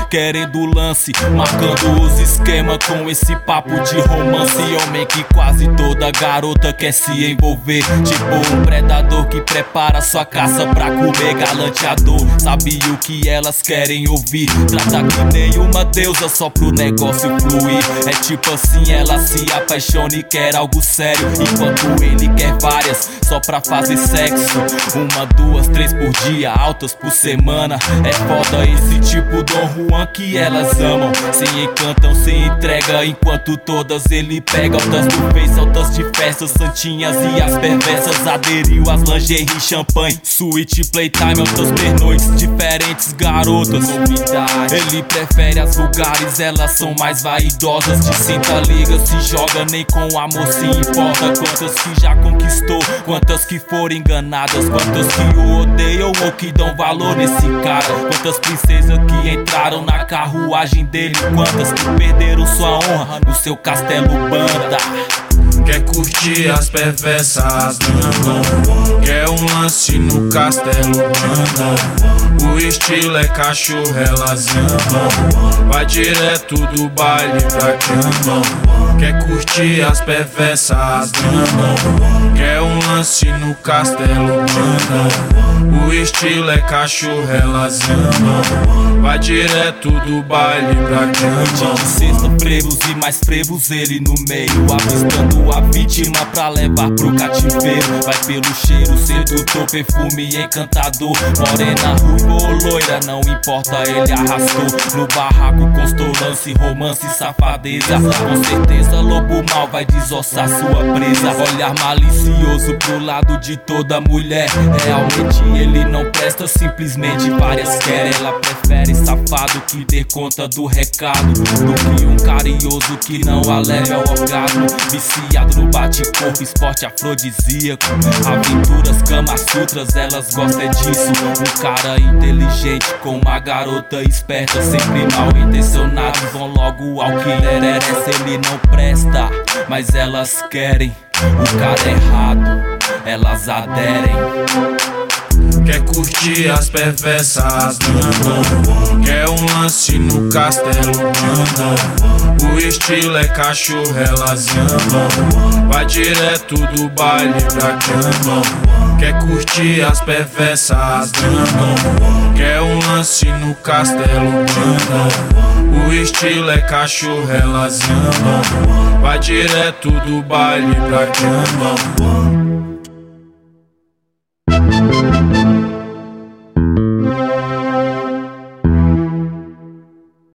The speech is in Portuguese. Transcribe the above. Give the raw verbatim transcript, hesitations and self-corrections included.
querendo lance, marcando os esquemas com esse papo de romance. Homem que quase toda garota quer se envolver, tipo um predador que prepara sua caça pra comer. Galanteador, sabe o que elas querem ouvir, trata que nem uma deusa só pro negócio fluir. É tipo assim, ela se apaixona e quer algo sério, enquanto ele quer várias só pra fazer sexo. Uma, duas, três por dia, altas por semana. É foda esse tipo Dom Juan que elas amam, sem encantam, sem entrega, enquanto todas ele pega. Altas do Face, altas de festas, santinhas e as perversas. Aderiu às lingerie, champanhe, suíte, playtime, altas pernoites, diferentes garotas, novidade. Ele prefere as vulgares, elas são mais vaidosas. De cinta liga, se joga, nem com amor se importa. Quantas que já conquistou, quantas que foram enganadas, quantas que o odeiam ou que dão valor nesse cara. Quantas princesas que entraram na carruagem dele, quantas que perderam sua honra no seu castelo banda. Quer curtir as perversas, não. Quer um lance no castelo, manda. O estilo é cachorro, elas amam. Vai direto do baile pra cama. Quer curtir as perversas, não. Quer um lance no castelo, manda. O estilo é cachorro, elas amam. Vai direto do baile pra cama. De sexta, frevos e mais frevos ele no meio, avistando a vítima pra levar pro cativeiro. Vai pelo cheiro, sedutor, perfume encantador. Morena, ruiva ou loira, não importa, ele arrastou. No barraco constou lance, romance e safadeza. Com certeza lobo mal vai desossar sua presa. Olhar malicioso pro lado de toda mulher. Realmente ele não presta, simplesmente várias querem. Ela prefere safado que dê conta do recado, do que um carinhoso que não a leve ao orgasmo. Viciado no bate-corpo, esporte afrodisíaco, aventuras, camas sutras, elas gostam disso. Um cara inteligente com uma garota esperta, sempre mal intencionados, vão logo ao que interessa. Ele não presta, mas elas querem o cara errado, elas aderem. Quer curtir as perversas, não. Quer um lance no castelo, manda. O estilo é cachorro, elas amam. Vai direto do baile pra cama. Quer curtir as perversas, não. Quer um lance no castelo, manda. O estilo é cachorro, elas amam. Vai direto do baile pra cama.